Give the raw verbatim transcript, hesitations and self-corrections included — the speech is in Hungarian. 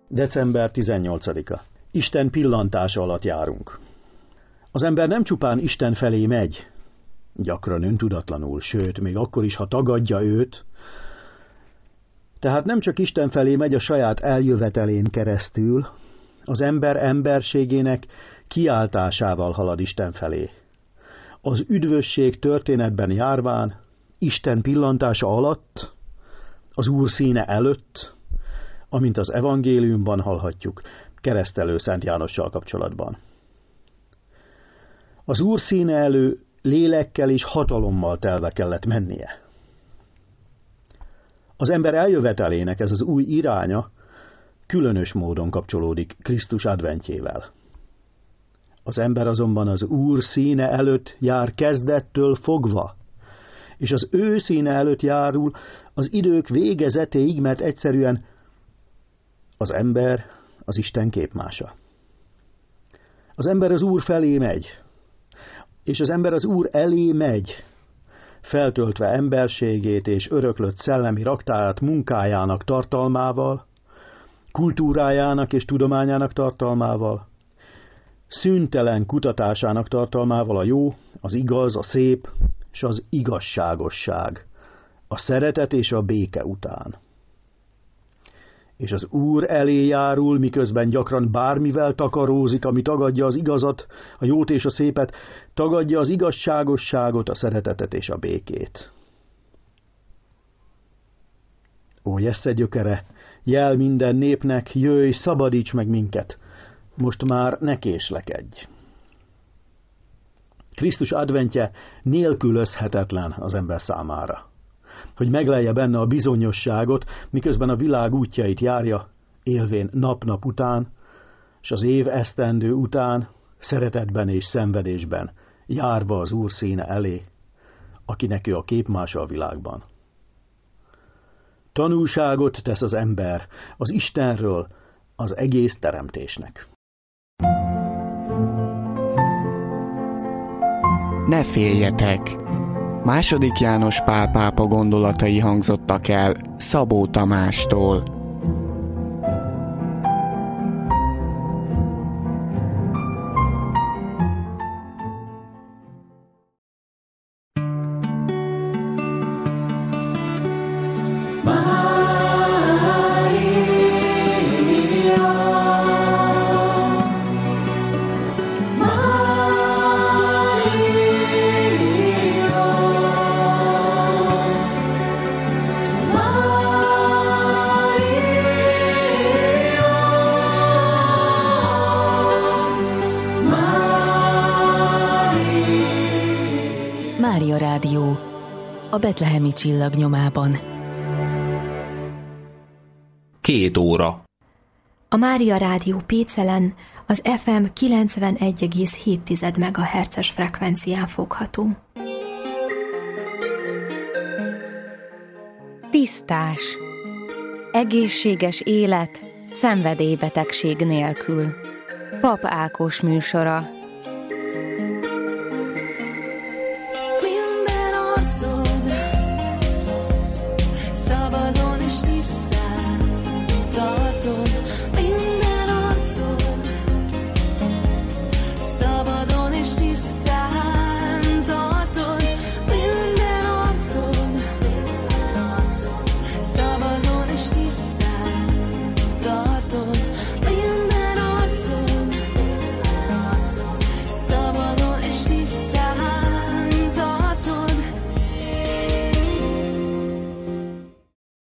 december tizennyolcadika. Isten pillantása alatt járunk. Az ember nem csupán Isten felé megy, gyakran öntudatlanul, sőt, még akkor is, ha tagadja őt, tehát nem csak Isten felé megy a saját eljövetelén keresztül, az ember emberségének kiáltásával halad Isten felé. Az üdvösség történetben járván, Isten pillantása alatt, az Úr színe előtt, amint az evangéliumban hallhatjuk, Keresztelő Szent Jánossal kapcsolatban. Az Úr színe elő lélekkel és hatalommal telve kellett mennie. Az ember eljövetelének ez az új iránya különös módon kapcsolódik Krisztus adventjével. Az ember azonban az Úr színe előtt jár kezdettől fogva, és az ő színe előtt járul az idők végezetéig, mert egyszerűen az ember az Isten képmása. Az ember az Úr felé megy, és az ember az Úr elé megy, feltöltve emberségét és öröklött szellemi raktárát munkájának tartalmával, kultúrájának és tudományának tartalmával, szüntelen kutatásának tartalmával a jó, az igaz, a szép és az igazságosság, a szeretet és a béke után. És az Úr elé járul, miközben gyakran bármivel takarózik, ami tagadja az igazat, a jót és a szépet, tagadja az igazságosságot, a szeretetet és a békét. Ó, Jessze gyökere, jel minden népnek, jöjj, szabadíts meg minket, most már ne késlekedj. Krisztus adventje nélkülözhetetlen az ember számára, hogy meglelje benne a bizonyosságot, miközben a világ útjait járja, élvén nap-nap után, és az év esztendő után, szeretetben és szenvedésben, járva az Úr színe elé, akinek ő a képmása a világban. Tanúságot tesz az ember az Istenről, az egész teremtésnek. Ne féljetek! Második János Pál pápa gondolatai hangzottak el Szabó Tamástól. Mária Rádió, a betlehemi csillag nyomában. Két óra. A Mária Rádió Pécelen az ef em kilencvenegy egész hét megahertzes frekvencián fogható. Tisztás. Egészséges élet, szenvedélybetegség nélkül. Pap Ákos műsora.